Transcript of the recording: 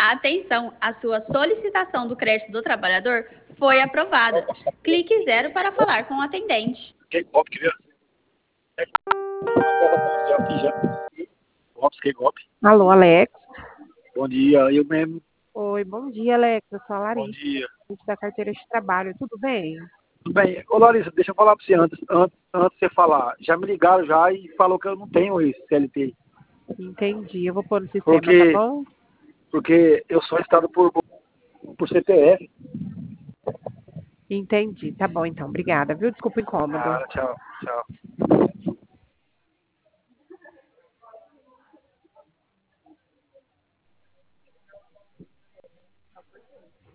Atenção, a sua solicitação do crédito do trabalhador foi aprovada. Clique 0 para falar com o atendente. Que golpe que veio? Que golpe. Alô, Alex. Bom dia, eu mesmo. Oi, bom dia, Alex. Eu sou a Bom Larissa, dia. da carteira de trabalho. Tudo bem? Tudo bem. Ô, Larissa, deixa eu falar pra você antes de você falar. Já me ligaram já e falou que eu não tenho esse CLT. Entendi. Eu vou pôr no sistema, tá bom? Porque eu sou estado por CPF. Entendi. Tá bom, então. Obrigada, viu? Desculpa o incômodo. Tchau.